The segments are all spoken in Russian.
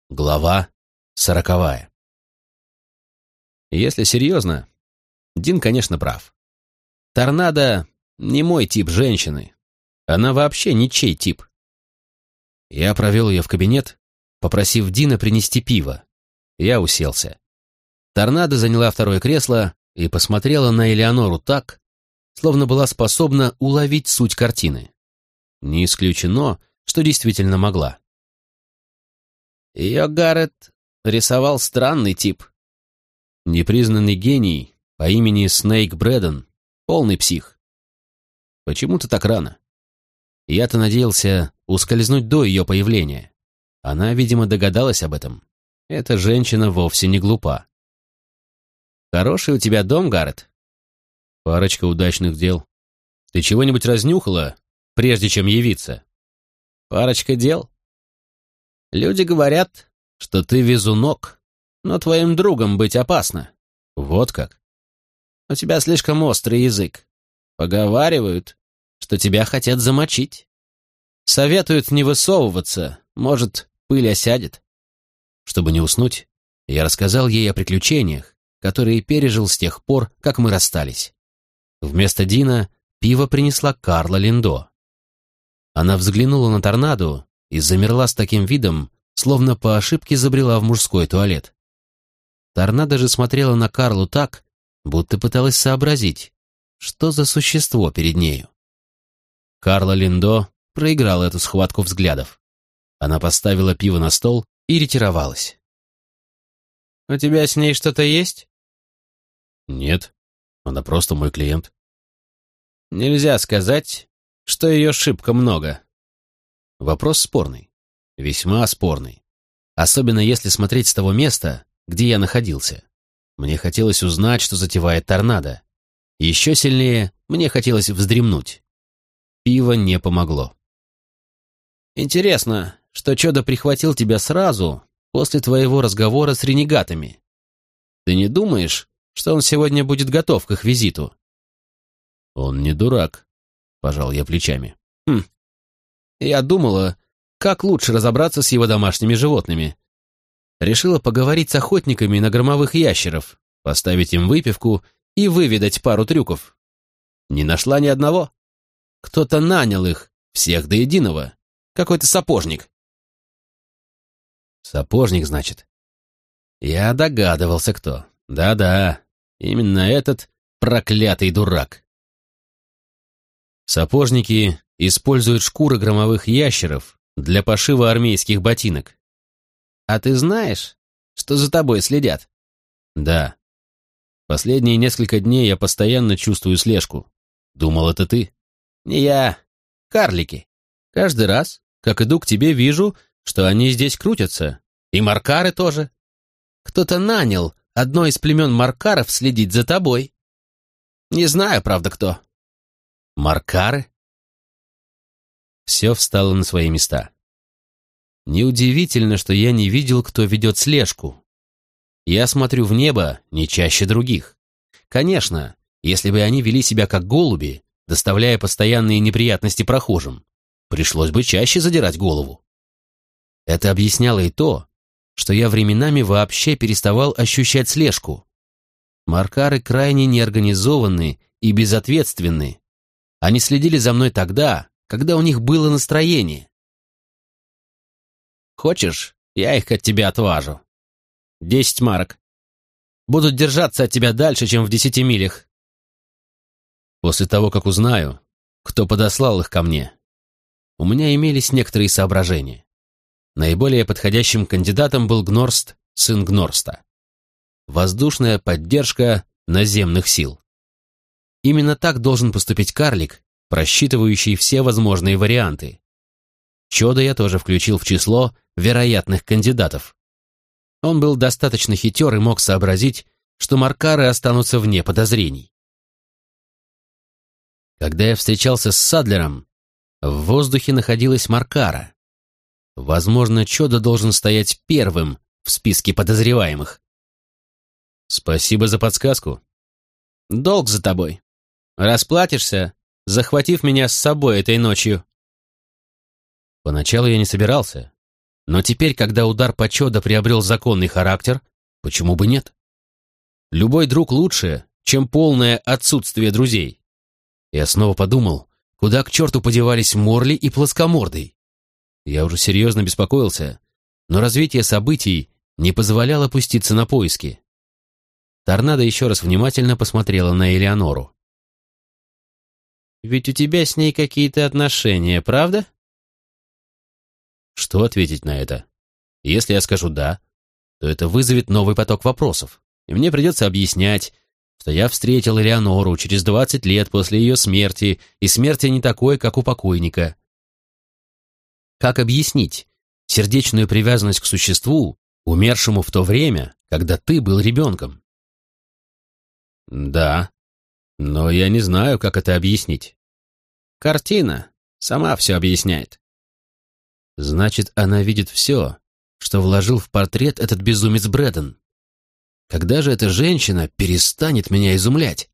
Глава 40. Если серьезно, Дин, конечно, прав. Торнадо не мой тип женщины. Она вообще ничей тип. Я провел ее в кабинет, попросив Дина принести пиво. Я уселся. Торнадо заняла второе кресло и посмотрела на Элеонору так, словно была способна уловить суть картины. Не исключено, что действительно могла. Ее Гаррет рисовал странный тип. Непризнанный гений по имени Снейк Брэддон, полный псих. Почему-то так рано. Я-то надеялся ускользнуть до ее появления. Она, видимо, догадалась об этом. Эта женщина вовсе не глупа. Хороший у тебя дом, Гаррет? Парочка удачных дел. Ты чего-нибудь разнюхала, прежде чем явиться? Парочка дел? Люди говорят, что ты везунок, но твоим другом быть опасно. Вот как? У тебя слишком острый язык. Поговаривают, что тебя хотят замочить. Советуют не высовываться, может, пыль осядет. Чтобы не уснуть, я рассказал ей о приключениях, которые пережил с тех пор, как мы расстались. Вместо Дина пиво принесла Карла Линдо. Она взглянула на торнадо и замерла с таким видом, словно по ошибке забрела в мужской туалет. Торнадо же смотрела на Карлу так, будто пыталась сообразить, что за существо перед нею. Карла Линдо проиграла эту схватку взглядов. Она поставила пиво на стол и ретировалась. «У тебя с ней что-то есть?» «Нет, она просто мой клиент». «Нельзя сказать, что ее шибко много». Вопрос спорный, весьма спорный. Особенно если смотреть с того места, где я находился. Мне хотелось узнать, что затевает торнадо. Еще сильнее мне хотелось вздремнуть. Пиво не помогло. «Интересно, что Чодо прихватил тебя сразу после твоего разговора с ренегатами. Ты не думаешь, что он сегодня будет готов к их визиту?» «Он не дурак», — пожал я плечами. Я думала, как лучше разобраться с его домашними животными. Решила поговорить с охотниками на громовых ящеров, поставить им выпивку и выведать пару трюков. Не нашла ни одного. Кто-то нанял их, всех до единого. Какой-то сапожник. Сапожник, значит? Я догадывался, кто. Да-да, именно этот проклятый дурак. Сапожники используют шкуры громовых ящеров для пошива армейских ботинок. А ты знаешь, что за тобой следят? Да. Последние несколько дней я постоянно чувствую слежку. Думал, это ты? Не я. Карлики. Каждый раз, как иду к тебе, вижу, что они здесь крутятся. И маркары тоже. Кто-то нанял одно из племен маркаров следить за тобой. Не знаю, правда, кто. Маркары? Все встало на свои места. Неудивительно, что я не видел, кто ведет слежку. Я смотрю в небо не чаще других. Конечно, если бы они вели себя как голуби, доставляя постоянные неприятности прохожим, пришлось бы чаще задирать голову. Это объясняло и то, что я временами вообще переставал ощущать слежку. Маркары крайне неорганизованны и безответственны. Они следили за мной тогда, когда у них было настроение. Хочешь, я их от тебя отважу? 10 марок. Будут держаться от тебя дальше, чем в 10 милях. После того, как узнаю, кто подослал их ко мне, у меня имелись некоторые соображения. Наиболее подходящим кандидатом был Гнорст, сын Гнорста. Воздушная поддержка наземных сил. Именно так должен поступить карлик, просчитывающий все возможные варианты. Чодо я тоже включил в число вероятных кандидатов. Он был достаточно хитер и мог сообразить, что маркары останутся вне подозрений. Когда я встречался с Садлером, в воздухе находилась маркара. Возможно, Чодо должен стоять первым в списке подозреваемых. Спасибо за подсказку. Долг за тобой. Расплатишься, захватив меня с собой этой ночью. Поначалу я не собирался, Но теперь, когда удар почета приобрел законный характер, почему бы нет? Любой друг лучше, чем полное отсутствие друзей. Я снова подумал, куда к черту подевались Морли и Плоскомордый. Я уже серьезно беспокоился, но развитие событий не позволяло опуститься на поиски. Торнадо еще раз внимательно посмотрела на Элеонору. «Ведь у тебя с ней какие-то отношения, правда?» Что ответить на это? Если я скажу «да», то это вызовет новый поток вопросов, и мне придется объяснять, что я встретил Элеонору через 20 лет после ее смерти, и смерти не такой, как у покойника. Как объяснить сердечную привязанность к существу, умершему в то время, когда ты был ребенком? Да, но я не знаю, как это объяснить. Картина сама все объясняет. Значит, она видит все, что вложил в портрет этот безумец Брэддон. Когда же эта женщина перестанет меня изумлять?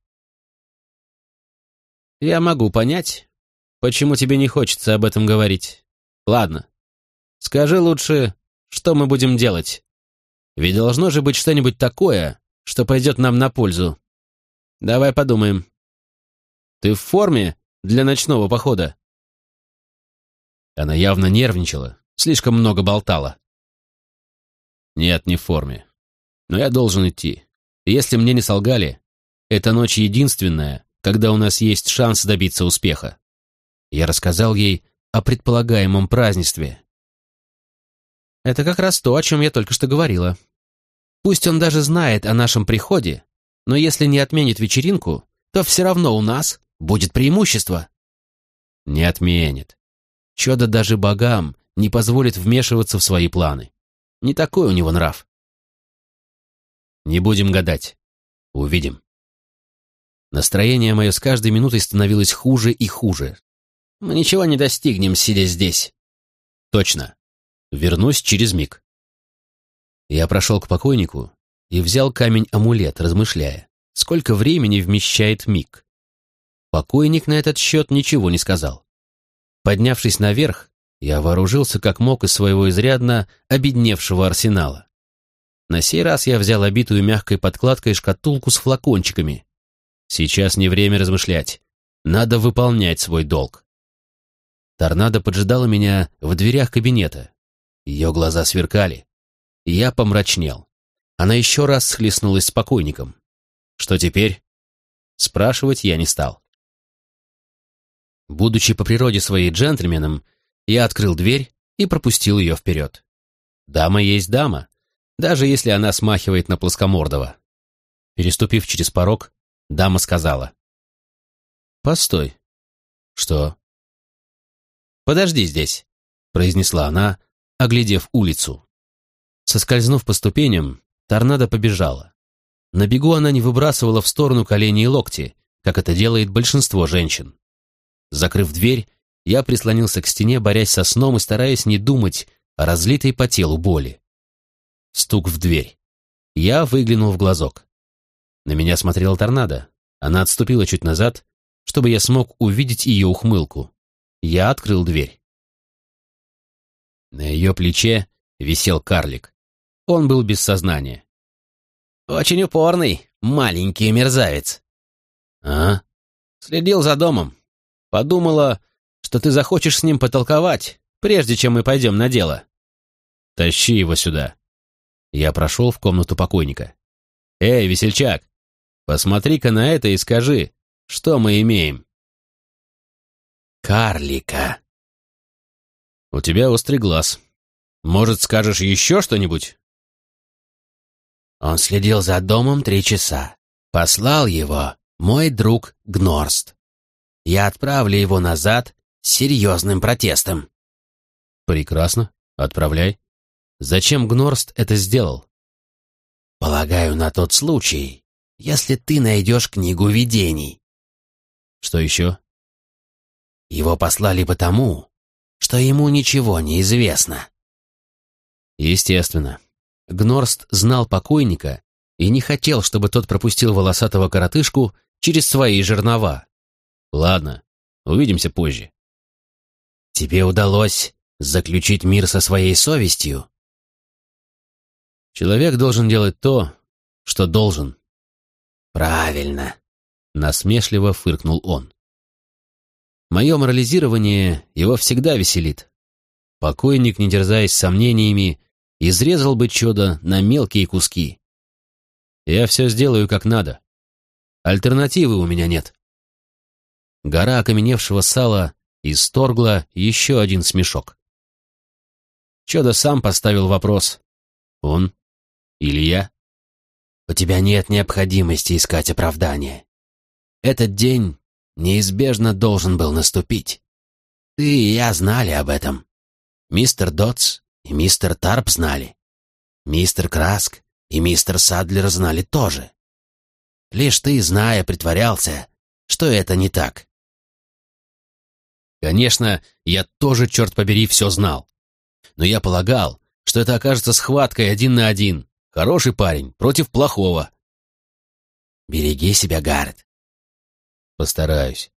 Я могу понять, почему тебе не хочется об этом говорить. Ладно, скажи лучше, что мы будем делать. Ведь должно же быть что-нибудь такое, что пойдет нам на пользу. Давай подумаем. Ты в форме для ночного похода? Она явно нервничала, слишком много болтала. Нет, не в форме. Но я должен идти. Если мне не солгали, эта ночь единственная, когда у нас есть шанс добиться успеха. Я рассказал ей о предполагаемом празднестве. Это как раз то, о чем я только что говорила. Пусть он даже знает о нашем приходе, но если не отменит вечеринку, то все равно у нас будет преимущество. Не отменит. Чудо даже богам не позволит вмешиваться в свои планы. Не такой у него нрав. Не будем гадать. Увидим. Настроение мое с каждой минутой становилось хуже и хуже. Мы ничего не достигнем, сидя здесь. Точно. Вернусь через миг. Я прошел к покойнику и взял камень-амулет, размышляя, сколько времени вмещает миг. Покойник на этот счет ничего не сказал. Поднявшись наверх, я вооружился как мог из своего изрядно обедневшего арсенала. На сей раз я взял обитую мягкой подкладкой шкатулку с флакончиками. Сейчас не время размышлять. Надо выполнять свой долг. Торнадо поджидала меня в дверях кабинета. Ее глаза сверкали. Я помрачнел. Она еще раз схлестнулась с покойником. Что теперь? Спрашивать я не стал. Будучи по природе своей джентльменом, я открыл дверь и пропустил ее вперед. Дама есть дама, даже если она смахивает на плоскомордого. Переступив через порог, дама сказала. «Постой». «Что?» «Подожди здесь», — произнесла она, оглядев улицу. Соскользнув по ступеням, торнадо побежала. На бегу она не выбрасывала в сторону колени и локти, как это делает большинство женщин. Закрыв дверь, я прислонился к стене, борясь со сном и стараясь не думать о разлитой по телу боли. Стук в дверь. Я выглянул в глазок. На меня смотрела торнадо. Она отступила чуть назад, чтобы я смог увидеть ее ухмылку. Я открыл дверь. На ее плече висел карлик. Он был без сознания. «Очень упорный, маленький мерзавец». «А?» «Следил за домом. Подумала, что ты захочешь с ним потолковать, прежде чем мы пойдем на дело». «Тащи его сюда». Я прошел в комнату покойника. «Эй, весельчак, посмотри-ка на это и скажи, что мы имеем?» «Карлика». «У тебя острый глаз. Может, скажешь еще что-нибудь?» «Он следил за домом 3 часа. Послал его мой друг Гнорст. Я отправлю его назад с серьезным протестом». «Прекрасно. Отправляй. Зачем Гнорст это сделал?» «Полагаю, на тот случай, если ты найдешь книгу видений». «Что еще?» «Его послали потому, что ему ничего не известно». Естественно. Гнорст знал покойника и не хотел, чтобы тот пропустил волосатого коротышку через свои жернова. Ладно, увидимся позже. «Тебе удалось Заключить мир со своей совестью? Человек должен делать то, что должен. Правильно, Насмешливо фыркнул он. Мое морализирование его всегда веселит. Покойник, не терзаясь сомнениями, изрезал бы чудо на мелкие куски. Я все сделаю как надо. Альтернативы у меня нет. Гора окаменевшего сала исторгла еще один смешок. Чудо сам поставил вопрос. Он или я? У тебя нет необходимости искать оправдания. Этот день неизбежно должен был наступить. Ты и я знали об этом. Мистер Дотс и мистер Тарп знали. Мистер Краск и мистер Садлер знали тоже. Лишь ты, зная, притворялся, что это не так. Конечно, я тоже, черт побери, все знал. Но я полагал, что это окажется схваткой 1 на 1. Хороший парень против плохого. Береги себя, Гаррет. Постараюсь.